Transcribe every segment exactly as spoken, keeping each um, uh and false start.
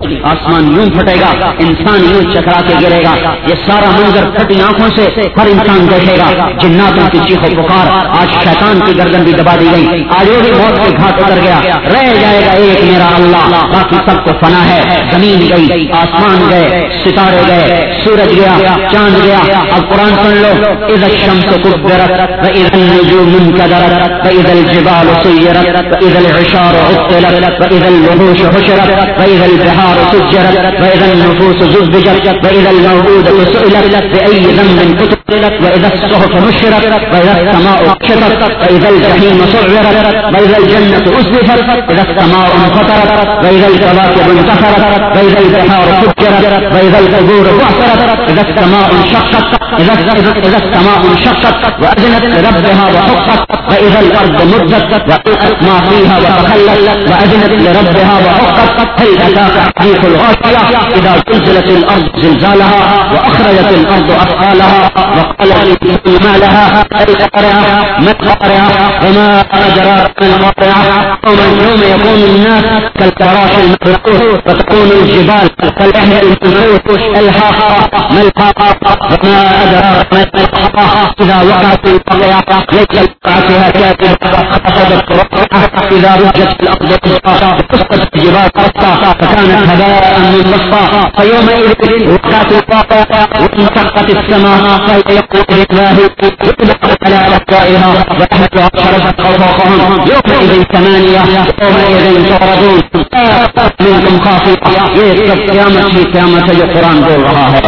آسمان یوں پھٹے گا، انسان یوں چکرا کے گرے گا. یہ سارا منظر پھٹی آنکھوں سے ہر انسان دیکھے گا. جناتوں کی چیخ و پکار، آج شیطان کی گردن بھی دبا دی گئی. آج وہ بھی موت کے گھاٹ اتر گیا. رہ جائے گا ایک میرا اللہ، باقی سب کو فنا ہے. زمین گئی، آسمان گئے، ستارے گئے، سورج گیا، چاند گیا. اب قرآن سن لو. اذا الشمس كبرت واذا النجوم انكدرت واذا الجبال سيرت واذا العشار عطلت واذا الوحوش حشرت واذا البحار سجرت واذا النفوس زوجت واذا الموءودة سئلت بأي ذنب قتلت واذا الصحف نشرت واذا السماء كشطت واذا الجحيم سعرت واذا الجنة أزلفت واذا السماء انفطرت واذا الكواكب انتثرت واذا البحار فجرت واذا القبور بعثرت واذا السماء انشقت اذا اذا السماء انشقت واذنت لربها وحقت واذا الارض مدت والقت ما فيها وتخلت واذنت لربها وحقت. هل اتاك حديث الغاشية اذا زلزلت الارض زلزالها واخرجت الارض اثقالها وقال الانسان ما لها القارعة ما القارعة وما ادراك ما القارعة يوم يكون الناس كالفراش المبثوث وتكون الجبال كالعهن المنفوش. الحاقة ما الحاقة وما ادراك ما الحاقة اذا وقعت الواقعة ليس لوقعتها كاذبة خطفت رقعة. اذا رجت الارض رجعا وقصت الجبال قصا فكانت هباء منبثا. فيومئذ وقعت الواقعة وانشقت السماء فهي يومئذ واهية يطبق على أعدائها وأهلها شرفت فوقهم يومئذ ثمانية يومئذ تعرضون لا منكم خافية. یہ سب قیامت ہی قیامت ہے جو قرآن بول رہا ہے.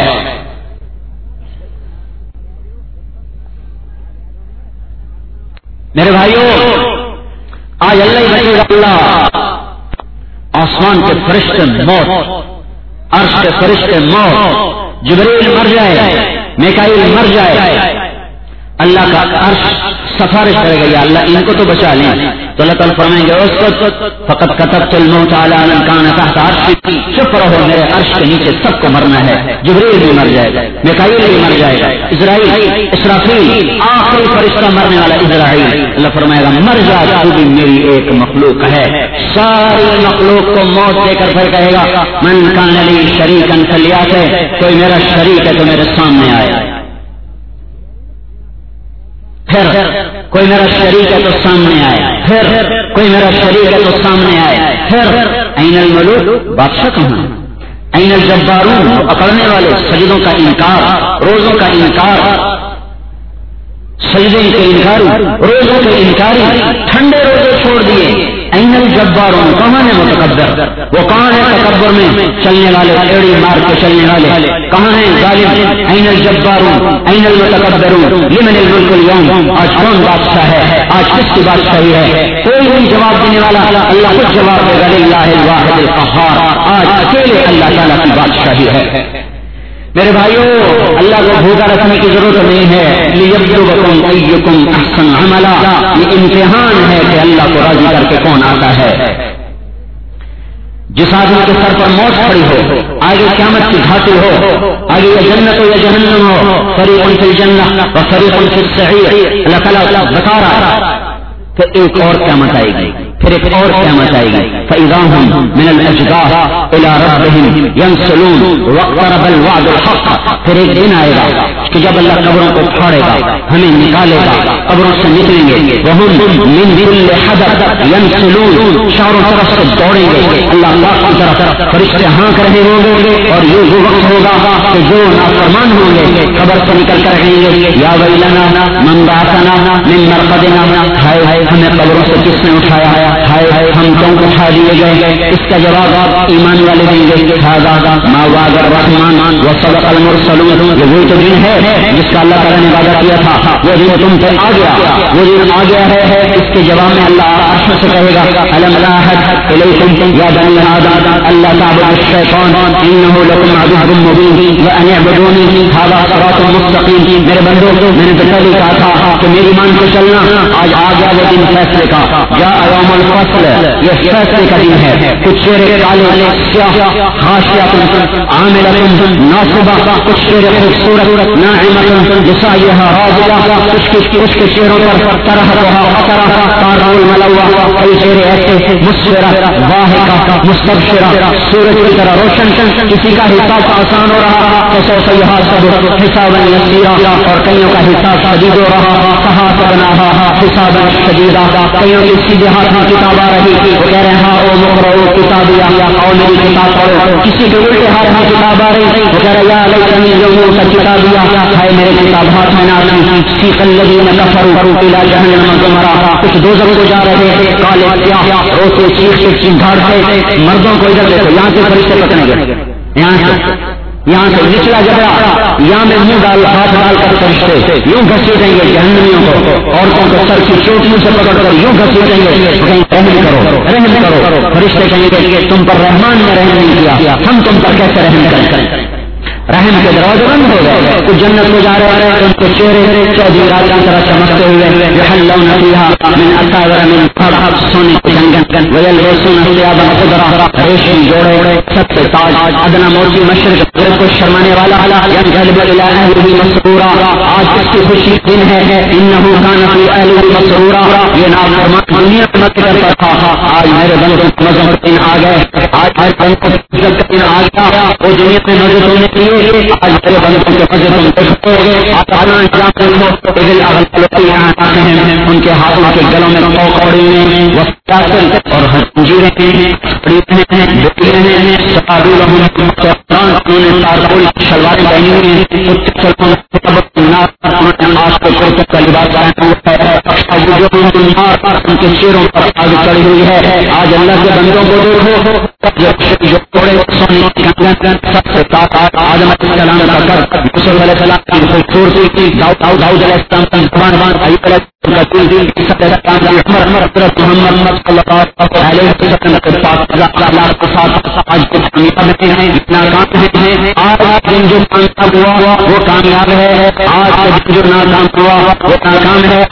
میرے بھائیو، آج اللہ بچے اللہ آسمان کے فرشتے موت، عرش کے فرشتے موت، جبریل مر جائے، میکائیل مر جائے، اللہ کا عرش سفارش کرے گا یا اللہ ان کو تو بچا لیں. تو اللہ تعالیٰ فرمائیں گے اسکت فقط كتبت الموت على من كان تحت عرشی. چپ رہو، میرے عرش کے نیچے سب کو مرنا ہے. جبریل بھی مر جائے گا، میکائیل بھی مر جائے گا، اسرائیل اسرافیل آخری فرشتہ مرنے والا اسرائیل. اللہ فرمائے گا مر جا، تو بھی میری ایک مخلوق ہے. ساری مخلوق کو موت دے کر پھر کہے گا من كان لي شريكا فليأت. کوئی میرا شریک ہے تو میرے سامنے آئے. پھر کوئی میرا شریک ہے تو سامنے آئے. پھر کوئی میرا شریک ہے تو سامنے آئے. پھر این الملوک، بادشاہ کہاں ہے؟ این الجبارون، پکڑنے والے، سجدوں کا انکار، روزوں کا انکار، سجدے کے انکاری، روزوں کے انکاری، ٹھنڈے روزے چھوڑ دیے. این الجبارون، کہاں ہے متکبر؟ وہ کہاں ہے تکبر میں چلنے والے، ایڑی مار کے چلنے والے؟ کہاں ہیں ظالم؟ این الجبارون این المتکبرون لمن الملک اليوم. آج کون بادشاہ ہے؟ آج کس کی بادشاہی ہے؟ کوئی نہیں جواب دینے والا. اللہ خود جواب دے گا للہ الواحد القہار. آج اکیلے اللہ تعالیٰ کی بادشاہی ہے. میرے بھائیو، اللہ کو بھوکا رکھنے کی ضرورت نہیں ہے. لیبلوکم ایکم احسن عملا، یہ امتحان ہے کہ اللہ کو راضی کر کے کون آتا ہے. جس آدمی کے سر پر موت کھڑی ہو، آگے قیامت کی گھاٹی ہو، آگے یہ جنت ہو یا جہنم ہو، فریق فی الجنہ و فریق فی السعیر. اللہ تعالیٰ بتا رہا کہ ایک اور قیامت آئے گی، پھر ایک اور قیامت آئے گی. فَإِذَا هُمْ مِنَ الْأَجْدَاثِ إِلَىٰ رَبِّهِمْ يَنْسِلُونَ وَاقْتَرَبَ الْوَعْدُ الْحَقُّ. پھر ایک دن آئے گا کہ جب اللہ قبروں کو پھاڑے گا، ہمیں نکالے گا، قبروں سے نکلیں گے. وَهُمْ مِنْ كُلِّ حَدَبٍ يَنْسِلُونَ، چاروں طرف سے دوڑیں گے. اللہ اللہ کی طرف فرشتے ہانک رہے ہوں گے اور یہ وہ وقت ہوگا کہ جو نافرمان ہوں گے قبر سے نکل کر کہیں گے یا ویلنا من بعثنا من مرقدنا. ہائے ہمیں قبروں سے کس نے اٹھایا؟ ہائے ہم کیوں اٹھا دیے گئے؟ اس کا جواب ایمان والے دیں گے هذا ما وعد الرحمن وصدق المرسلون. یہ وہی تو دن ہے جس کا اللہ تعالیٰ نے وعدہ کیا تھا، وہ دن تم پہ آ گیا، وہ دن آ گیا ہے. اس کے جواب میں اللہ عرش سے کہے گا الم اعهد الیکم یا بنی آدم الا تعبدوا الشیطان انه لکم عدو مبین وان اعبدونی هذا صراط مستقیم. میرے بندو، میں نے تو پہلے کہا تھا کہ میری مان کو چلنا. آج آ گیا وہ دن فیصلے کا. جا یوم الفصل، یہ فیصلے کا دن ہے. کچھ چہرے کالے سیاہ خاشعۃ عاملۃ ناصبہ، کچھ چہرے خوبصورت ناعمۃ جسایھا راضیہ، کچھ کچھ کے چہروں پر طرح طرح طرح طرح الملوہ، کئی چہرے ایسے مسفرہ واحقہ مستبشرہ، سورج کی طرح روشن، کسی کا حساب آسان ہو رہا فسوف یحاسب حسابا یسیرا، اور کئیوں کا حساب شدید ہو رہا فحاسبناہا حسابا شدیدا، کئیوں کی سیدھے ہاتھ میں کتاب آ رہی وہ کہہ رہے ہیں ہاں او مقرؤ کتابیا، اور میری کتاب پڑھو، کسی کے الٹے ہاتھ میں کتاب آ رہی وہ کہہ رہے یا لیتنی لم کتابیا، ہے میرے کتاب ہاتھ میں نہ آتی، سیق الذین کفروا الی جہنم زمرا، کچھ دوزخ کو جا رہے تھے کالے سیاہ روتے چیخ کے چنگھاڑتے، مردوں کو ادھر دیکھو یہاں سے فرشتے پکڑیں گے، یہاں سے یہاں سے نچلا جگہ یہاں میں منہ ڈال ہاتھ ڈال کر فرشتے یوں گھسیٹیں گے جہنمیوں کو، عورتوں کو سر کی چوٹیوں سے پکڑ کر یوں گھسیٹیں گے، کہیں رحم کرو رحم کرو، فرشتے کہیں گے تم پر رحمان نے رحم نہیں کیا، ہم تم پر کیسے رحم کریں، رحم کے دروازے بند ہو گئے، کچھ جنت کو جا رہے ہیں ان کے چہرے چودہ رات کی طرح چمکتے ہوئے، یحلون فیہا من اساور من ذهب، سونے کے کنگن، ویلبسون ثیابا خضرا، ریشمی جوڑے، سب سے تاج، ادنی موتی مشرق مغرب کو شرمانے والا، ینقلب الی اہلہ مسرورا، آج اس کی خوشی دن ہے، انہ کان فی اہلہ مسرورا، یہ نافرمان دنیا میں مت کرتا تھا، آج میرے بندوں کو مزہ کا دن آ گئے، آج ہر بندوں کو عزت کا دن آ گیا، وہ دنیا میں مزے ہونے کے لیے آج میرے بندوں کے مزے تم دیکھو گے، آنا انجام دیکھو دل اغل ہیں ان کے ہاتھوں کے گلوں میں کوڑی میں وسطاصل اور ہنجیریں ہیں، پریتیں ہیں، بکیاں ہیں، سپاہی لہوں انہوں نے تارکول شلواریں پہنی ہوئی ہیں، انہوں نے آج کو کرتے کا لباس پہنا ہوا ہے، ان کے چہروں پر آگ چڑھی ہوئی ہے، آج اللہ کے بندوں کو دیکھو جو توڑے سونے کی کنگن سب سے طاقت آدم علیہ السلام کا کر، یوسف علیہ السلام کی خوبصورتی، داؤد داؤد علیہ السلام کا زبان بان ایوب علیہ السلام کا دل عیسیٰ علیہ السلام کی عمر حضرت محمد صلی اللہ علیہ وسلم کے پاک اخلاق کے ساتھ آج کچھ کامیاب ہیں، ناکام ہیں، آج دن جو کامیاب ہوا وہ کامیاب ہے، آج دن جو ناکام ہوا وہ ناکام ہے،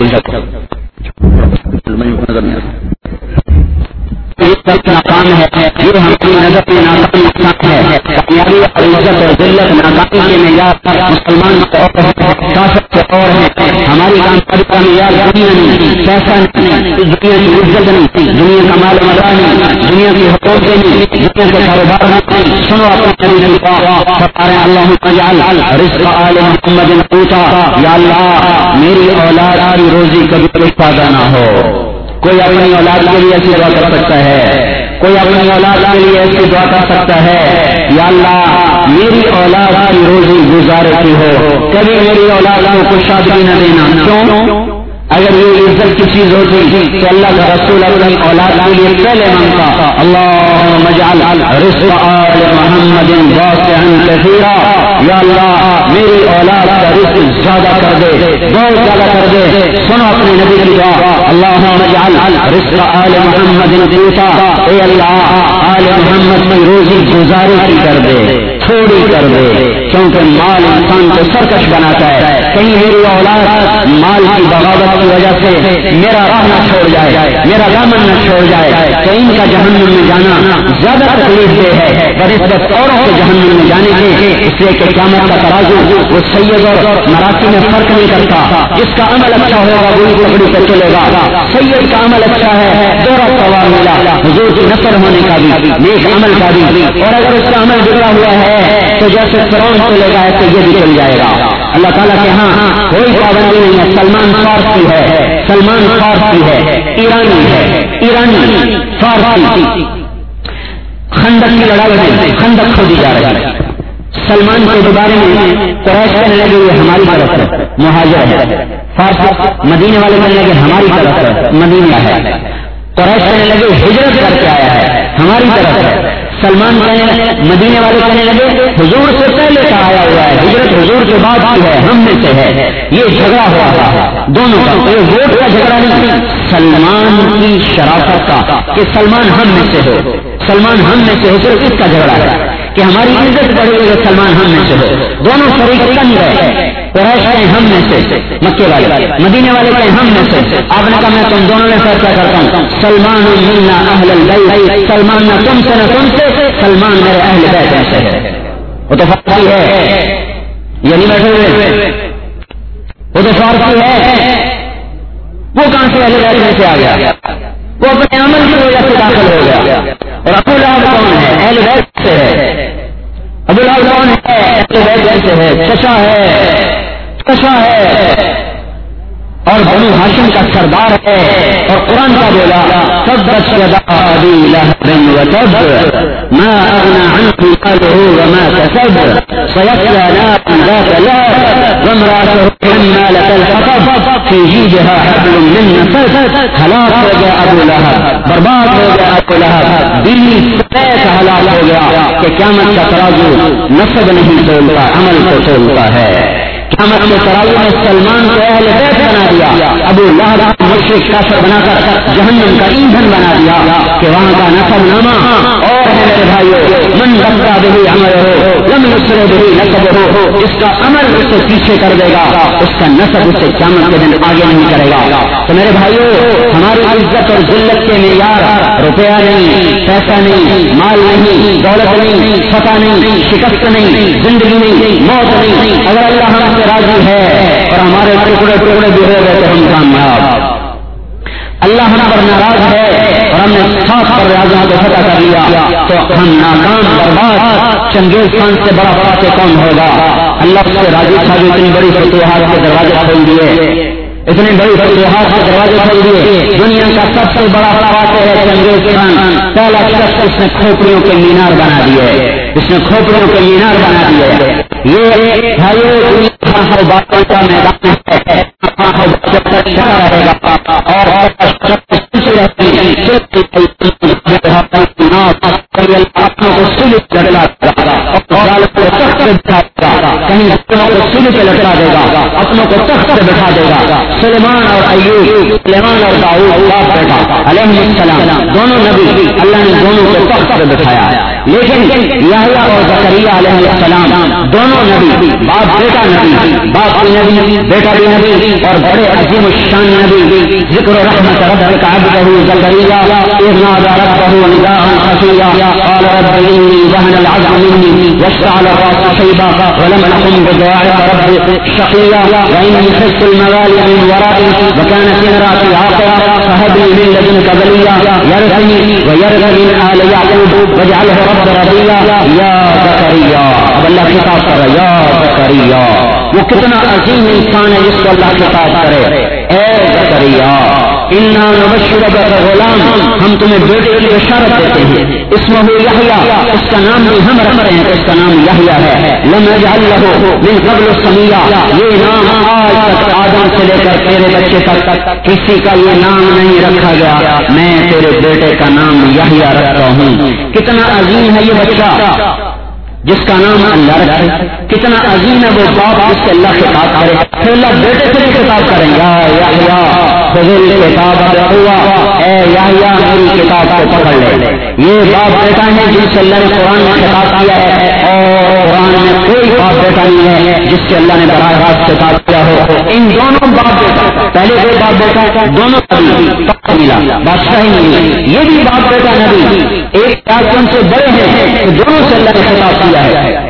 ناکام ہے، یہ ہماری نظر میں ناکام نقصان ہے، کامیابی اور عزت اور ذلت ناکامی کے معیار مسلمان کافر سے اور ہے، ہماری کامیابی کا معیار دنیا نہیں، پیسہ نہیں، دنیا کی عزت نہیں، دنیا کا مال متا نہیں، دنیا کی حقوق نہیں، دنیا کے کاروبار نہیں، سنو اپنے نبی کی دعا، فرمائے اللہم اجعل رزق آل محمد قوتا، یا اللہ میری اولاد کی روزی کبھی کوئی پادہ نہ ہو، کوئی اپنی اولاد کے لیے ایسی دعا کر سکتا ہے، کوئی اپنی اولاد کے لیے ایسی دعا کر سکتا ہے، یا اللہ میری اولاد کی روزی گزارے کی ہو، کبھی میری اولاد کو کچھ شادی نہ دینا، کیوں؟ اگر یہ عزت کی چیز ہوتی کہ اللہ کا رسول اپنی اولاد کے لیے پہلے مانگتا اللہم اجعل رزق آل محمد واسعا کثیرا، یا اللہ میری اولاد کا رزق زیادہ کر دے، بہت زیادہ کر دے، سنو اپنے نبی کی دعا اللہم اجعل رزق آل محمد قوتا، اے اللہ آل محمد کی روزی گزارے کی کر دے، تھوڑی کر دے، کیونکہ مال انسان کو سرکش بناتا ہے، کہیں میری اولاد مال کی بغاوت کی وجہ سے میرا راہ نہ چھوڑ جائے، میرا دامن نہ چھوڑ جائے، کہ ان کا جہنم میں جانا زیادہ تکلیف دہ ہے بنسبت اوروں کے جہنم میں جانے کے، اس لیے کہ قیامت کا ترازو وہ سید اور مراسی میں فرق نہیں کرتا، جس کا عمل اچھا ہوگا وہی پکڑی پہ چلے گا، سید کا عمل اچھا ہے دورہ ثواب ملا، حضور کی نصر ہونے کا بھی، نیک عمل کا بھی، اور اگر اس کا عمل بگڑا ہوا ہے تو جیسے فرعون چلے گا ایسے یہ بھی چل جائے گا۔ اللہ تعالیٰ کے ہاں کوئی پابندی نہیں ہے، سلمان فارسی ہے، سلمان فارسی ہے، ایرانی ہے، ایرانی فارسی، خندق کی لڑائی میں خندق کھودی جا رہی ہے، سلمان کے بارے میں قریش کہنے لگے یہ ہماری طرف ہے، مہاجر ہے، فارسی مدینے والے کہنے لگے ہماری طرف ہے، مدینہ ہے، قریش کہنے لگے ہجرت کر کے آیا ہے، ہماری طرف ہے، سلمان کہنے مدینے والے کہنے لگے حضور سے پہلے کا آیا ہوا ہے، ہجرت حضور کے بعد کی ہے، ہم میں سے ہے، یہ جھگڑا ہوا تھا دونوں کا، یہ ووٹ کا جھگڑا نہیں، سلمان کی شرافت کا کہ سلمان ہم میں سے ہو، سلمان ہم میں سے ہو، صرف اس کا جھگڑا ہے کہ ہماری عزت بڑھے گی سلمان ہم میں سے ہو، دونوں شریک تنگ ہے، قریش کہیں ہم میں سے، مکے والے مدینے والے کہیں ہم میں سے، آپ نے کہا میں تم دونوں میں فیصلہ کرتا ہوں، سلمان منا اہل البیت، سلمان نہ تم سے نہ تم سے، سلمان میرے اہل بیت میں سے ہے، وہ تو فارسی ہے، یہ نہیں بیٹھے ہوئے، وہ تو فارسی ہے، وہ کہاں سے اہل بیت میں سے آ گیا، وہ اپنے عمل کی وجہ سے داخل ہو ابو لہب کون ہے؟ اہل بیت سے ہے. ابو لہب کون ہے؟ اہل بیت سے ہے. چچا ہے چچا ہے اور بنو ہاشم کا سردار ہے. اور قرآن کا بولا تبت یدا ابی لہب وتب ما اغنى عنه ماله وما كسب سيصلى نارا ذات لهب وامرأته حمالة الحطب في جيدها حبل من مسد. ہلاک ہو گیا ابو لہب، برباد ہو گیا ابو لہب، دلی سفید ہلاک ہو گیا کہ قیامت کا ترازو نسب نہیں تولتا، عمل کو تولتا ہے. قیامت کے ترازو میں سلمان کو اہل بیت بنا دیا، ابو لہب مشرک کافر بنا کر جہنم کا ایندھن بنا دیا کہ وہاں کا نسب نامہ اور ہے میرے بھائیو من بکا بہی عمل ہو لم نسر بہی نسب ہو. جس کا عمل اس سے پیچھے کر دے گا اس کا نسب اس سے قیامت کے دن آگے نہیں کرے گا. تو میرے بھائیو ہماری عزت اور ذلت کے معیار روپیہ نہیں، پیسہ نہیں، مال نہیں، دولت نہیں، فتح نہیں، شکست نہیں، زندگی نہیں، موت نہیں. اگر اللہ ہم سے راضی ہے اور ہمارے ٹکڑے ٹکڑے بھی ہو گئے تو ہم کامیاب. اللہ ہم پر ناراض ہے اور ہم نے ساتھ پر راضیوں کو فتح کر لیا تو ہم ناکام برباد. چنگیز خان سے بڑا فاتح کون ہوگا؟ اللہ سے راضی تھا جو اتنی بڑی فتوحات کے دروازے کھول دیے، اتنی بڑی فتوحات کے دروازے کھول دیے. دنیا کا سب سے بڑا فاتح ہے چنگیز خان. پہلا شخص اس نے کھوپڑیوں کے مینار بنا دیے، اس نے کھوپڑیوں کے مینار بنا دیے. یہ بھائیو باتوں کا میدان ہے رہے گا اور اپنوں کو سلک لٹلا دے گا، کہیں اپنوں کو سلک لٹلا دے گا، اپنوں کو تخت سے بٹھا دے گا. سلیمان اور ایوب، سلیمان اور داؤد باپ بیٹا علیہ السلام دونوں نبی اللہ نے دونوں کو تخت سے بٹھایا. لیکن یحییٰ اور زکریا علیہ السلام دونوں نبی، باپ بیٹا نبی، باپ بھی نبی بیٹا بھی نبی اور بڑے عظیم الشان نبی. ذکر رحمت ربک عبدہ زکریا اذ نادى ربه نداء خفيا قال رب اني ذهن العظم مني واشتعل الراس شيبا ولم اكن بدعائك رب شقيا واني خفت الموالي من ورائي وكانت امراتي عاقرا فهب لي من لدنك وليا يرثني ويرث من آل يعقوب واجعله رب رضيا يا زكريا. اب اللہ خطاب کر رہا یا زکریا. وہ کتنا عظیم انسان ہے جس کو اللہ خطاب کرے، اے زکریا انا نبشرک بغلام، ہم تمہیں بیٹے کی بشارت دیتے ہیں. اسمہ یحییٰ، اس کا نام بھی ہم رکھ رہے ہیں تو اس کا نام یحییٰ ہے. لم نجعل لہ من قبل سمیہ، یہ نام آج تک آدم سے لے کر تیرے بچے تک کسی کا یہ نام نہیں رکھا گیا. میں تیرے بیٹے کا نام یحییٰ رکھتا ہوں. کتنا عظیم ہے یہ بچہ جس کا نام اللہ رکھے، کتنا عظیم ہے وہ باپ جس سے اللہ خطاب کرے. پھر اللہ بیٹے سے خطاب کریں گا یحییٰ خذ الکتاب بقوہ، اے یحییٰ میری کتاب کو پکڑ لے. یہ باپ بیٹا ہے جن سے اللہ نے قرآن میں خطاب کیا ہے اور قرآن میں کوئی باپ بیٹا نہیں ہے جس سے اللہ نے براہ راست خطاب کیا ہو. ان دونوں باپ بیٹا، پہلے کوئی باپ بیٹا دونوں نبی ملا، بادشاہی ملی، یہ بھی باپ بیٹا نبی ایک کارکن سے بڑے ہیں، دونوں سے اللہ نے خطاب کیا ہے.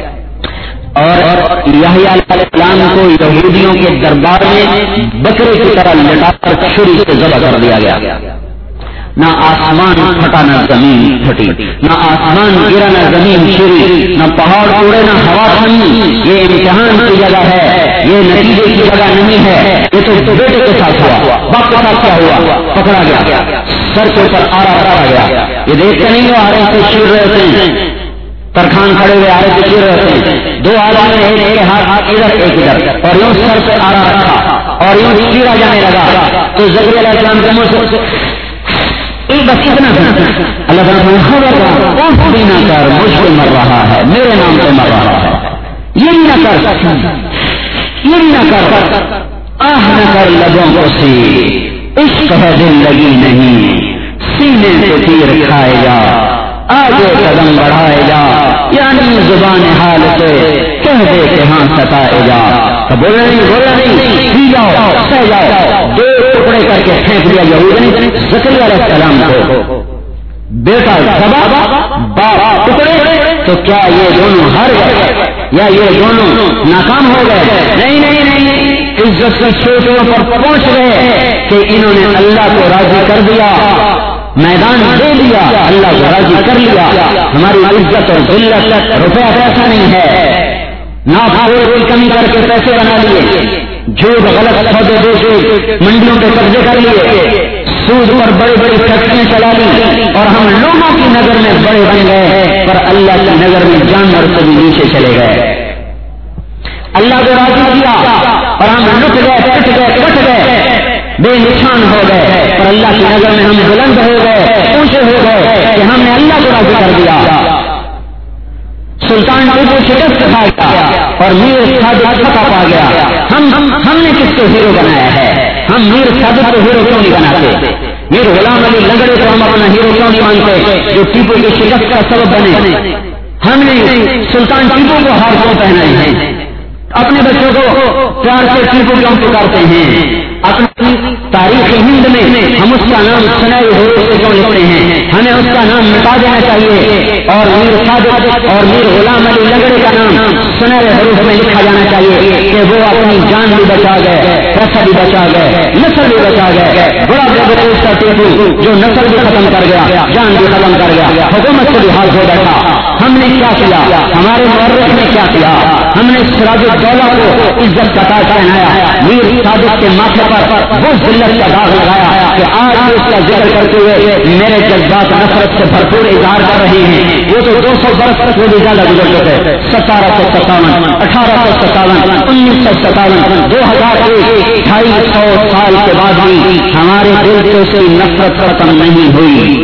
اور یحییٰ علیہ السلام کو یہودیوں کے دربار میں بکرے کی طرح لٹا کر چھری سے ذبح کر دیا گیا. نہ آسمان پھٹا نہ زمین پھٹی، نہ آسمان گرا نہ زمین چری، نہ پہاڑ اڑے نہ ہوا تھمی. یہ امتحان کی جگہ ہے، یہ نتیجے کی جگہ نہیں ہے. یہ تو بیٹے کے ساتھ ہوا، باپ کے ساتھ کیا ہوا؟ پکڑا گیا، سر کے اوپر آرا رکھا گیا. یہ دیکھتے نہیں ہو آرے سے چیر رہے ہیں، ترخان کھڑے ہوئے آرے سے چیر رہے ہیں. دو آدمی ایک ایک ہاتھ ادھر ایک ادھر اور یوں سر پہ آرا رکھا اور یوں چیرا جانے لگا. تو زکریا علیہ السلام کے منہ سے بس اتنا اللہ تعالیٰ بھی نہ کر، مجھ پہ مر رہا ہے، میرے نام پہ مر رہا ہے. یہ بھی نہ کر، یہ بھی نہ کر، آہ نہ کر لبوں کو سی، عشق ہے دل لگی نہیں، سینے سے تیر کھائے جا، آگے قدم بڑھائے جا، یعنی زبان حال سے کہہ دے کہ ہاں ستائے جا. تو بولے نہیں بولے نہیں پی جاؤ سہ جاؤ. دو ٹکڑے کر کے پھینک دیا یہودی نے زکریا علیہ السلام کو. بیٹا سبا باپ ٹکڑے. تو کیا یہ دونوں ہار گئے یا یہ دونوں ناکام ہو گئے؟ نہیں نہیں نہیں، عزت سے چھوٹوں پر پہنچ گئے کہ انہوں نے اللہ کو راضی کر دیا میدان دے دیا، اللہ کو راضی کر لیا. ہماری عزت اور ذلت روپیہ پیسہ نہیں ہے، نہ کوئی کمی کر کے پیسے بنا لیے، جھوٹ غلط سودے دے کے منڈیوں پہ قبضے کر لیے، سود پر بڑی بڑی فیکٹریاں چلا لی اور ہم لوگوں کی نظر میں بڑے بن گئے، پر اللہ کی نظر میں جانور سے بھی نیچے چلے گئے. اللہ کو راضی کیا اور ہم لٹ گئے، پٹ گئے، کٹ گئے، بے نشان ہو گئے، اور اللہ کی نظر میں ہم بلند ہو گئے، اونچے ہو گئے کہ ہم نے اللہ کو راضی کر دیا. سلطان ٹیپو شکست کھا گیا اور میر صادق فتح پا گیا. ہم ہم نے کس کو ہیرو بنایا ہے؟ ہم میر صادق کو ہیرو کیوں نہیں بناتے؟ میر غلام علی لنگڑے کو ہم اپنا ہیرو کیوں نہیں مانتے جو ٹیپو کی شکست کا سبب بنے؟ ہم نے سلطان ٹیپو کو ہار کیوں پہنائے ہیں؟ اپنے بچوں کو پیار سے ٹیپو کیوں پکارتے ہیں؟ اپنی تاریخ ہند میں ہم اس کا نام سنائے ہوئے سے کیوں لکھتے ہیں؟ ہمیں اس کا نام مٹا دینا چاہیے اور میر صادق اور میر غلام علی لنگڑے کا نام سنائے حروف میں لکھا جانا چاہیے کہ وہ اپنی جان بھی بچا گئے، پیسہ بھی بچا گئے، نسل بھی بچا گئے. بڑا بےبوس کا ٹیپو جو نسل بھی ختم کر گیا، جان بھی ختم کر گیا، حکومت سے بھی حال ہو بیٹھا. ہم نے کیا کیا؟ ہمارے مورخ نے کیا کیا؟ ہم نے سراج الدولہ کو عزت کا تاج پہنایا، میر صادق کے ماتھے پر وہ ذلت کا داغ لگایا کہ آج بھی اس کا ذکر کرتے ہوئے میرے جذبات نفرت سے بھرپور اظہار کر رہے ہیں. وہ تو دو سو برس تک وہ بھی زیادہ گزر چکے، ستارہ سو ستاون، اٹھارہ سو ستاون، انیس سو ستاون، دو ہزار ایک، ڈھائی سو سال کے بعد بھی ہمارے دل سے اسے نفرت ختم نہیں ہوئی.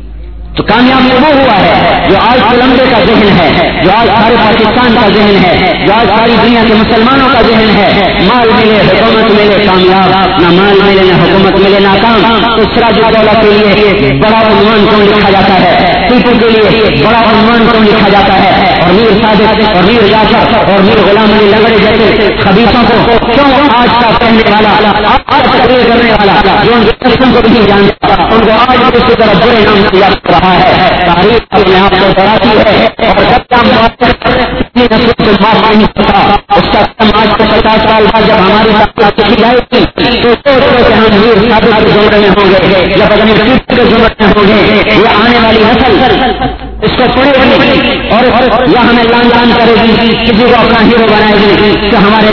تو کامیابی وہ ہوا ہے جو آج کولمبیا کا ذہن ہے، جو آج سارے پاکستان کا ذہن ہے، جو آج ساری دنیا کے مسلمانوں کا ذہن ہے. مال ملے، حکومت ملے، کامیاب، نہ مال ملے نہ حکومت ملے ناکام. تو سراج الدولہ کے لیے بڑا عنوان کیوں لکھا جاتا ہے؟ ٹیپو کے لیے بڑا عنوان کیوں لکھا جاتا ہے؟ اور میر صادق اور میر جعفر اور میر غلام علی لنگڑے جیسے خبیثوں کو کیوں آج کا کہنے والا، آج تقریر کرنے والا جو ان کے قسم کو نہیں جانتا، ان کو آج بھی اسی طرح برے نام سے یاد کر رہا ہے؟ تاریخ اپنے آپ کو بڑھاتی ہے اور جب کا اپنی نسل سے معاف نہیں ہوتا اس کا آج سے پچاس سال بعد جب ہماری تعلیم کی جائے گی تو سوچو کہ ہم میر صادق کے زمرے میں ہوں گے یا بدن کے زمرے میں ہوں گے. یہ آنے والی نسل اس کو پڑے گی اور یا ہمیں لان تان کرے گی، کسی کو اپنا ہیرو بنائے گی کہ ہمارے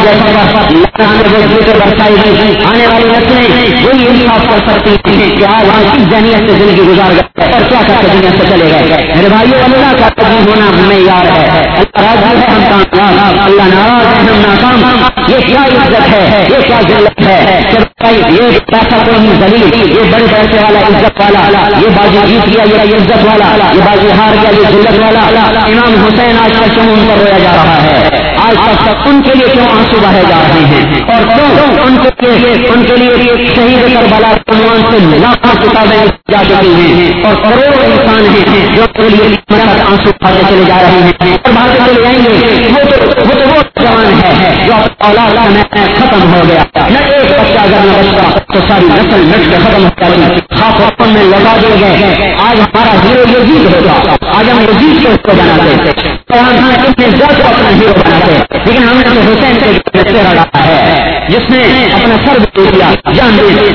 جیسے برسائے گی. آنے والی نسلیں وہی انصاف کر سکتی ہیں کہ آج ہم کس ذہنیت سے زندگی گزار گئے اور کیا کر کے دنیا سے چلے گئے. میرے بھائیو، اللہ کا راضی ہونا ہمیں یاد ہے، اللہ راضی ہے ہم کامیاب، اللہ ناراض ہے ہم ناکام. یہ کیا عزت ہے، یہ کیا ذلت ہے؟ یہ پیسہ کوئی نہیں ذلیل، یہ بڑے پیسے والا عزت والا، یہ بازی جیت گیا یہ عزت والا، یہ بازی ہار گیا یہ ذلت والا. امام حسین آج کل کیوں ان پر رویا جا رہا ہے؟ آج تک ان کے لیے کیوں آنسو بہے جا رہے ہیں؟ اور کیوں ان کے لیے ان کے لیے شہید کربلا کے عنوان سے لاکھوں کتابیں جا چکی ہیں اور کروڑوں انسان ہیں جو کے لیے آنسو کھاتے چلے جا رہے ہیں اور بھاگتے چلے جائیں گے. وہ تو وہ تو وہ جوان ہے جو اولاد میں ختم ہو گیا. نہ ایک بچہ اگر نہ بچہ تو ساری نسل مٹ کے ختم ہو جائے گی، خاص وقت میں لوٹا دیے گئے. آج ہمارا ہیرو یزید ہوگا، آج ہم یزید کو اس کو بناتے تو ہم اتنے زیادہ اپنا ہیرو بناتے، لیکن ہم نے حسین کے چہرہ ڈالا ہے جس نے اپنا سر دے دیا، جان دے دی.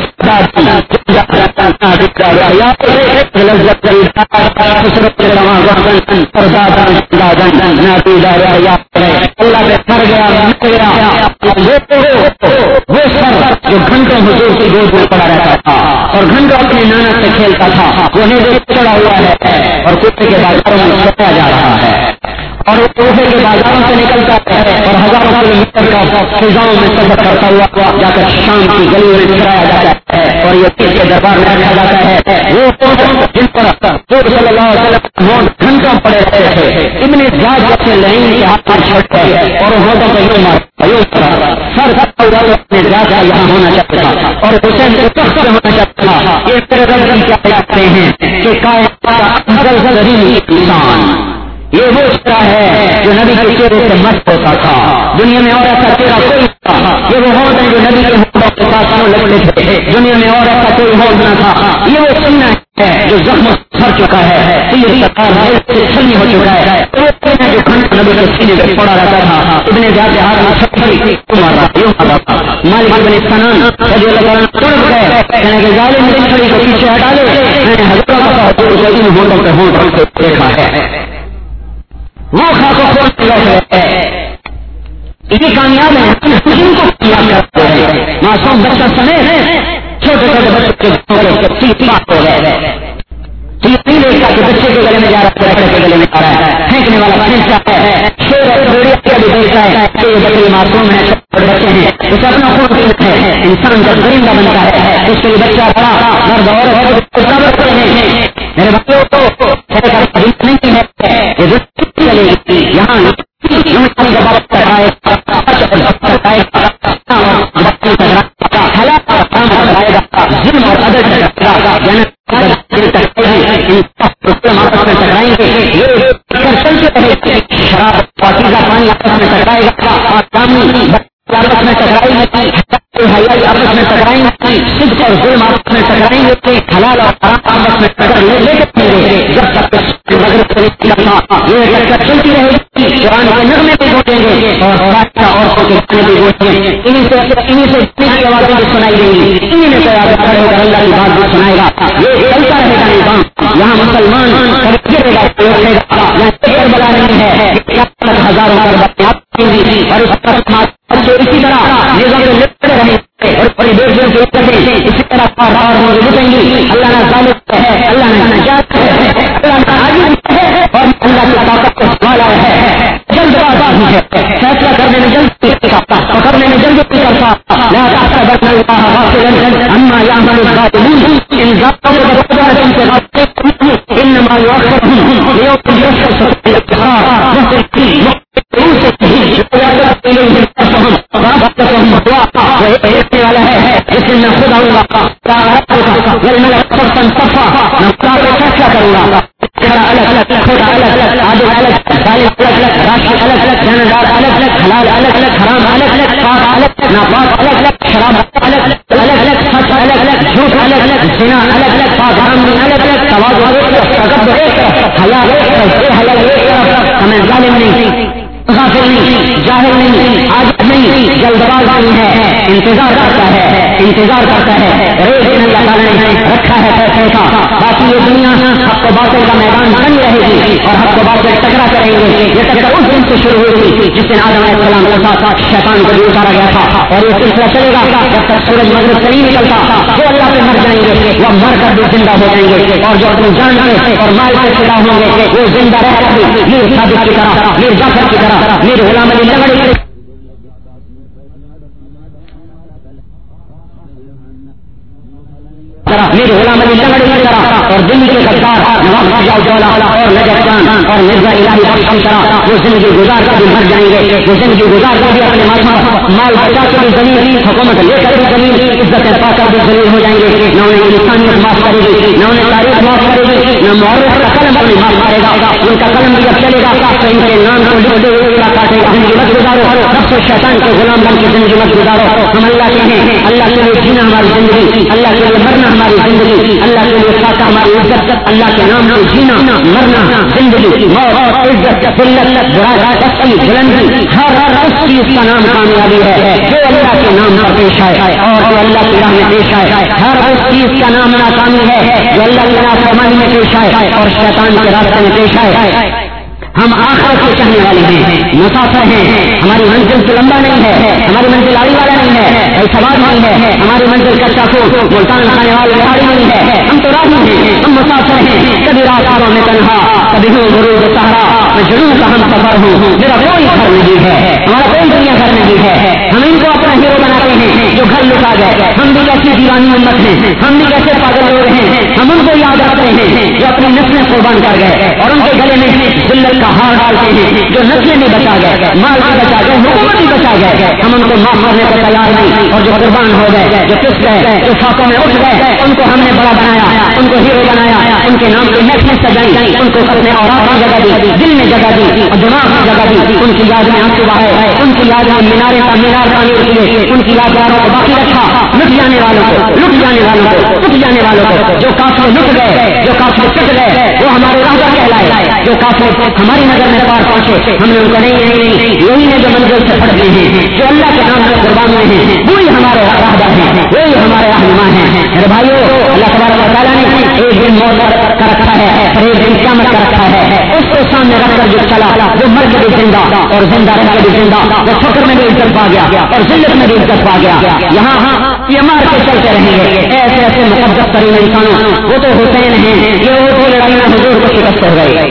اللہ پہ سر گیا وہ سر جو گھنٹوں حضور کی گود میں پڑا رہتا تھا اور گھنٹوں اپنے نانا سے کھیلتا تھا، وہ نیزے چڑھا ہوا ہے اور کتے کے بازاروں میں چھپایا جا رہا ہے اور وہ کوفے کے بازاروں سے نکلتا ہے اور ہزاروں کلو میٹر کا فضاؤں میں سفر کرتا ہوا جا کر شام کی گلیوں میں چھڑایا جاتا ہے اور یہ کس کے دربار میں رکھا جاتا ہے. وہ جن پر صلی اللہ علیہ وسلم گھنٹوں پڑے رہے تھے، اتنے زیادہ اپنے لائن کے ہاتھ پر چھٹ گئے اور ہوٹوں کو یوں مارا سر اپنے زیادہ یہاں ہونا چاہتا تھا اور حسین کو تخت سے ہونا چاہتا تھا. ایک طرح رنگ کیا کرتے ہیں کہ کائنات کا افضل ترین انسان یہ وہ چہرہ ہے جو نبی کے چہرے سے مست ہوتا تھا. دنیا میں اور ایسا چہرہ کوئی تھا، یہ وہ ہوٹ ہے جو نبی کے ہونٹوں کے ساتھ سنو لگتے تھے. دنیا میں اور ایسا کوئی ہوٹ نہ تھا. یہ وہ سینہ ہے جو زخم سر چکا ہے، یہ سرکار سے چھلنی ہو چکا ہے. وہ سینہ جو گھنٹے نبی کے سینے پہ پڑا رہتا تھا. ابن زیاد کے ہاتھ میں چھری مار رہا یوں مارا تھا. مالک بن سنان رضی اللہ عنہ تڑپ گئے کہنے کہ ظالم میری چھری کو پیچھے ہٹا لے. میں نے ہزاروں کا حضور کو ان ہونٹوں پہ ہونٹ رکھ کے دیکھا ہے. وہ خاک و خون ہے یہ کامیاب ہے. ہم حسین کو کامیاب کرتے ہیں. معصوم بچہ سمیت چھوٹے چھوٹے بچے کے تیس ماہ ہو گئے. نہیں دیکھتا کہ بچے کے گلے میں جا رہا ہے بڑے کے گلے میں جا رہا ہے. پھینکنے والا پھینکتا ہے. شیر اور بھیڑیا بھی دیکھتا ہے کہ یہ بچے معصوم ہے چھوٹے بچے ہیں. اسے اپنا خون پیتا ہے. انسان جب درندہ بنتا ہے اس کے لیے بچہ بڑا مرد اور کرتے ہیں. میرے بچوں کو نہیں ہے یہ چلے گی یہاں ٹکرائیں گے. شراب پاکیزہ پانی آپس میں ٹکرائے گا. آپس میں ٹکرائیں گے. حیائی آپس میں ٹکرائیں گے. صدق اور ظلم آپس میں ٹکرائیں گے. حلال اور حرام آپس میں ٹکر لے لے کے جب تک یہ ٹکر چلتی رہے گی. قرآن کے نغمے بھی گونجیں گے اور عورتوں کے گانے بھی گونجیں گے. انہیں سے انہیں سے اتنی آوازیں بھی سنائی دیں گی. انہیں میں تیار کھڑے ہو کر اللہ کی بات بھی سنائے گا. یہ چلتا رہے گا نظام. یہاں مسلمان گرے گا اٹھے گا. یہاں کربلا نہیں ہے. ہزاروں کربلا اور اس پر اسی طرح نظام میں لپٹے رہیں اور بڑی دیر دیر سے اٹھیں اسی طرح لٹیں گی. اللہ نے ظالم ہے. اللہ نے نجات ہے. اللہ نے عاجز ہے اور اللہ کی طاقت کو سنبھالا ہے. جلد باز نہیں ہے. فیصلہ کرنے میں جلد کرتا پکڑنے میں جلد کرتا. لا تحسبن الله غافلا عما يعمل الظالمون. ان ظالموں کو بتا دیں کہ انما يؤخرهم ليوم يشخص فيه الابصار. والا ہے جس میں میں خود آؤں گا فیصلہ کروں گا. الگ الگ خدا الگ الگ آدمی الگ ظالم الگ الگ راشد الگ الگ جاندار الگ الگ حلال الگ الگ حرام الگ الگ پاک الگ ناپاک الگ الگ شراب الگ الگ الگ الگ سچ الگ الگ جھوٹ الگ الگ زنا الگ الگ پاک حرام الگ الگ تواضع ایک طرف تکبر ایک طرف حیا ایک طرف بے حیا ایک طرف. ہمیں ظالم نہیں غافل نہیں جاہل نہیں عاجز نہیں جلد باز نہیں ہے. انتظار کرتا ہے انتظار کرتا ہے. ریز اللہ تعالیٰ نے رکھا ہے فیصلے کا. باقی یہ دنیا حق و باطل کا میدان بنی رہے گی اور حق و باطل ٹکرا کریں گے. یہ ٹکر اس دن سے شروع ہوئی تھی جس دن آدم علیہ السلام کے ساتھ شیطان کو بھی اتارا گیا تھا. اور یہ سلسلہ چلے گا جب تک سورج مغرب سے نہیں نکلتا. جو اللہ پہ مر جائیں گے وہ مر کر بھی زندہ ہو جائیں گے اور جو اپنی جان کے اور مال کے فدا ہوں گے وہ زندہ رہ کر بھی میر صادق کی طرح میر جعفر کی طرح میر غلام علی لنگڑی میر غلام علی لنگڑی کی طرح اور دلی کے غدار نواب شاہ جولا اور نجف خان اور مرزا الہی بخش کی طرح وہ زندگی گزار کر بھی مر جائیں گے. وہ زندگی گزار کر بھی اپنے مال بچا کر بھی زمین حکومت لے کر بھی زمین عزت پا کر بھی ذلیل ہو جائیں گے. نہ انہیں انسانیت معاف کرے گی نہ انہیں تاریخ معاف کرے گی نہ معرف کا قلم انہیں معاف کرے گا. ان کا قلم بھی جب چلے گا تو ان کے نام کو لکھتے ہوئے کاٹے گا. زندگی مت گزارو نفس و شیطان کے غلام بن کے زندگی مت گزارو. ہم اللہ کے ہیں. اللہ کے لیے جینا ہماری زندگی. اللہ کے لیے مرنا ہماری زندگی. اللہ کے لیے خاصا ہماری عزت. اللہ کے نام کو جینا مرنا زندگی موت عزت ذلت برائی بلندی ہر ہر اس چیز کا نام کامیابی ہے جو اللہ کے نام پر پیش آئے اور جو اللہ کی راہ میں پیش آئے. ہر اس چیز کا نام ناکامی ہے جو اللہ کی نافرمانی میں پیش آئے اور شیطان کے راستے میں پیش آئے. ہم آخرت کے چاہنے والے ہیں مسافر ہیں. ہماری منزل سے لمبا نہیں ہے. ہماری منزل آڑی والا نہیں ہے سوال نہیں ہے. ہماری منزل کچا کو ملتان کھانے والے بہاری نہیں ہے. ہم تو راہی ہیں ہم مسافر ہیں. کبھی راتوں میں تنہا کبھی ہوں غروب سہارا میں ضرور کا ہم سفر ہوں. میرا کوئی گھر نہیں ہے ہمارا کوئی دنیا گھر نہیں ہے. ہم ان کو اپنا ہیرو بناتے ہیں جو گھر لٹا گئے. ہم بھی کیسے دیوانی امت ہیں. ہم بھی کیسے پاگل لوگ ہیں. ہم ان کو یاد رکھتے ہیں جو اپنی نسلیں قربان کر گئے اور ان کے گلے میں ذلت کا ہار ڈالتے ہیں. جو نسلیں بھی بچا گئے مال بھی بچا گئے حکومت بھی بچا گئے. ہم ان کو معاف کرنے کو تیار نہیں. اور جو قربان ہو گئے جو پس گئے جو فاقوں میں اٹھ گئے ان کو ہم نے بڑا بنایا ان کو ہیرو بنایا. ان کے نام کی محفل سجائی ان کو اپنے اوراق کی جگہ دی دل میں جگہ دی اور دماغ کی جگہ دی. ان کی یاد میں آنسو بہائے. ان کی یاد میں مینارے کا مینار تعمیر کیے. ان کی یادگاروں کو باقی رکھا. لٹ جانے والوں کو لٹ جانے والوں کو اٹھ جانے والوں کو جو قافلے لٹ گئے جو قافلے کٹ گئے وہ ہمارے راہبر کہلائے. جو काफिर हमारी नजर में पार पहुंचे हमने उनको नहीं नहीं नहीं यही ने जो मंजिल से फट गए हैं, जो अल्लाह के नाम में कुर्बान हुए हैं, वही हमारे राहबर हैं, वही हमारे रहनुमा हैं। मेरे भाइयों, अल्लाह तबारक व तआला ने एक दिन मौत का रखा है और एक दिन क़यामत का रखा है। उसको सामने रखकर जो चला वो मर के भी जिंदा और जिंदा रह के भी जिंदा, वो फक्र में भी इज्जत पा गया और जिल्लत में भी इज्जत पा गया। यहाँ ये मार के चलते रहेंगे ऐसे ऐसे मुकद्दस तरीन इंसानों। वो तो हुसैन हैं, ये वो तो लड़ाई में हुजूर को शिकस्त हो गई,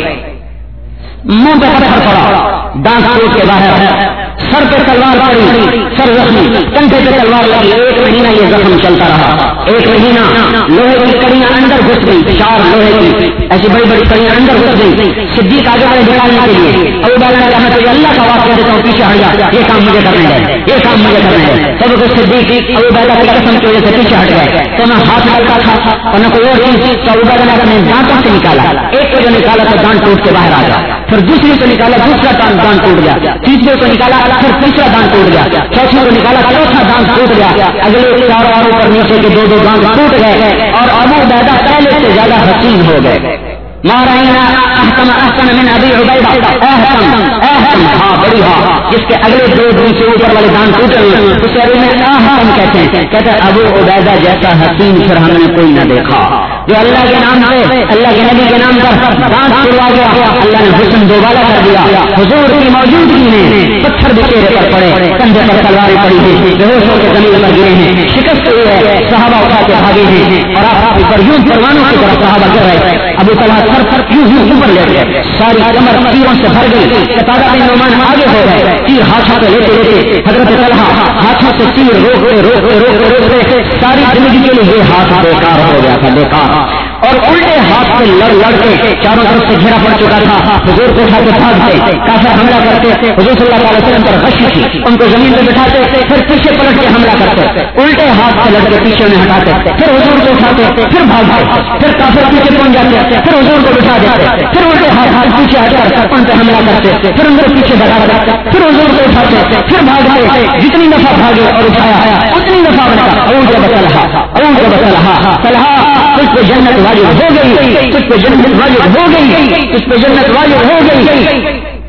मुंह पे पत्थर पड़ा, दांत टूट के बाहर है, सर पे तलवार पड़ी, सर जख्मी, कंधे पे तलवार लगी। एक महीना ये जख्म चलता रहा, एक महीना लोहे की कड़ियां अंदर घुस गई, चार लोहे की ऐसी बड़ी बड़ी कड़ियां अंदर घुस गई। सिद्दीक आगे बढ़े निकालने के लिए, अबू बकर ने कहा तो अल्लाह का वास्ता देता हूँ पीछे हट जा, ये काम मुझे करने है, ये काम मुझे करने है। तब तो सिद्दीक अबू बकर की कसम की वजह से पीछे हट गए। तो मैं हाथ डालता था और न कोई और चीज, तो अबू बकर ने अपने दांतों से निकाला, एक को जो निकाला तो दांत टूट के बाहर आ गया, फिर दूसरी को निकाला, दूसरा दांत टूट गया, तीसरे को निकाला, फिर तीसरा दांत टूट गया, चौथे को निकाला, चौथा दांत टूट गया, अगले चारों और ऊपर नीचे के दो दो दांत टूट गए और अबू उबैदा पहले से ज्यादा हसीन हो गए। माराइना अहकम अहसन मिन अबी उबैदा, अहकम अहकम हाँ बड़ी हाँ, जिसके अगले दो नीचे ऊपर वाले दांत टूटे हुए उसे अरबी में अहकम कहते हैं। कहते हैं अबू उबैदा जैसा हसीन फिर हमने कोई न देखा, जो अल्लाह के नाम से अल्लाह के नबी के नाम पर दांत टूटा गया, अल्लाह ने हुस्न दोबारा कर दिया। हुजूर की मौजूदगी में पत्थर भी चेहरे पर पड़े, कंधे पर तलवारें पड़ी हैं, बेहोश होकर जमीन पर गिरे हैं, शिकस्त हुई है, सहाबा उठा के भागे हैं और आप ऊपर यूं परवानों की तरफ सहाबा गिर रहे हैं। अबू तलहा सर पर यूं यूं ऊपर ले गए, सारी कमर तीरों से भर गई। कतादा बिन नुमान आगे हो गए, तीर हाथों पे लेते लेते हजरत तलहा हाथों से तीर रोकते रोकते रोकते रोकते सारी जिंदगी के लिए ये हाथ बेकार हो गया था, बेकार। और उल्टे हाथ से लड़ लड़ के चारों तरफ से घेरा पड़ चुका था, हुजूर को उठा के भागते, काफिर हमला करते, हुजूर सल्लल्लाहु अलैहि वसल्लम पर गश्त थी, उनको जमीन पर बिठाते, फिर पीछे पलट के हमला करते, उल्टे हाथ से लड़के पीछे में हटाते, फिर हुजूर को उठाते, फिर भागते, फिर काफिर पीछे पहुंच जाते, फिर हुजूर को बिठा देते, फिर उल्टे हाथ हाथ पीछे हटकर उन पे हमला करते, फिर उनको पीछे भगा देते, फिर हुजूर को उठाते, फिर भागते, जितनी दफा भागे और उठाया उतनी दफा बना औज बतलहा औज बतलहा तलहा तुझ पे जन्नत वाजिब हो गई, तुझ पे जन्नत वाजिब हो गई, तुझ पे जन्नत वाजिब हो गई।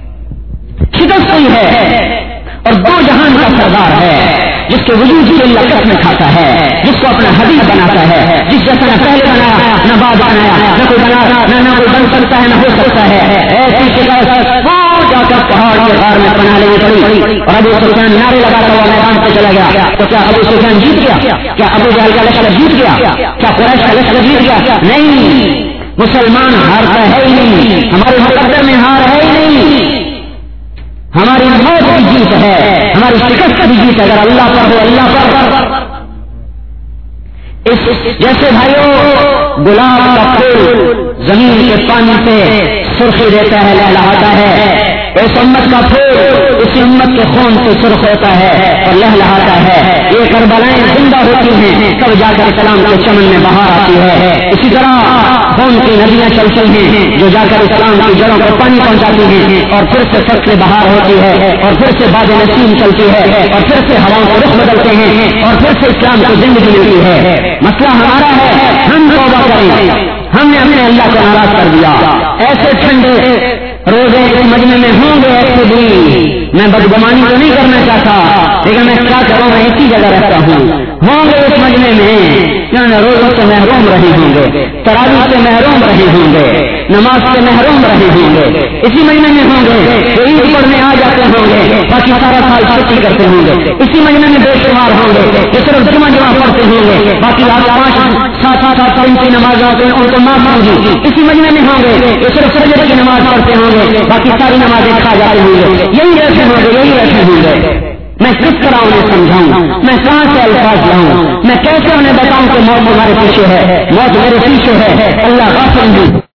शिकस्त हुई है और दो जहान का सरदार है, जिसके वजूद की अल्लाह कसम खाता है, जिसको अपना हबीब बनाता है, जिस जैसा न पहले बनाया न बाद बनाया, न कोई बना न न कोई बन सकता है न हो सकता है। ऐसी शिकायत वो जाकर पहाड़ के गार में पना लेनी पड़ी और अबू सुफियान नारे लगाता हुआ मैदान पे चला गया। तो क्या अबू सुफियान जीत गया? क्या अबू जहल का लश्कर जीत गया? क्या कुरैश का लश्कर जीत गया? नहीं, मुसलमान हारता है ही नहीं, हमारे मुकद्दर में हार है ही नहीं। हमारी मौत की जीत है, हमारी शिकस्त की जीत अगर अल्लाह पर हो, अल्लाह पर। इस जैसे भाइयों गुलाब का फूल जमीन के पानी से सुर्खी देता है, लहलहाता है, इस उम्मत का फूल इसी उम्मत के खून से सुर्ख होता है और लहलहाता है। ये करबलाएं जिंदा होती हैं तब जाकर इस्लाम के चमन में बहार आती है। इसी तरह खून की नदियां चलती हैं जो जाकर इस्लाम की जड़ों को पानी पहुंचाती हैं और फिर से फसलें बहार होती है और फिर से बाद नसीम चलती है और फिर से हवाओं के रुख बदलते हैं और फिर से इस्लाम को जिंदगी मिलती है। मसला हमारा है, हम तौबा करें, हमने अपने अल्लाह को नाराज कर दिया। ऐसे ठंडे रोजे इस मजमे में होंगे, ऐसे भी मैं बदगुमानी तो नहीं करना चाहता, लेकिन मैं क्या करूँ, मैं इसी जगह रहता हूँ। होंगे इस मजमे में क्या रोजों से महरूम रहे होंगे, तरावी से महरूम रहे होंगे, नमाज से महरूम रहे होंगे, इसी महीने में होंगे तो ईद पढ़ने आ जाते होंगे, बाकी सारा साल छुट्टी करते होंगे। इसी महीने में बेशुमार होंगे जो सिर्फ जुमा जुमा पढ़ते होंगे, बाकी आप पांच सात सात आठ दिन की नमाज आते हैं उनको माफ होगी। इसी महीने में होंगे जो सिर्फ सजदे की नमाज पढ़ते होंगे, बाकी सारी नमाजें खा जाते होंगे। यही रखे होंगे, यही रखे होंगे। मैं किस तरह उन्हें समझाऊं, मैं कहां से अल्फाज लाऊं, मैं कैसे उन्हें बताऊं कि मौत हमारे पीछे है, मौत मेरे पीछे है। अल्लाह गाफिर है।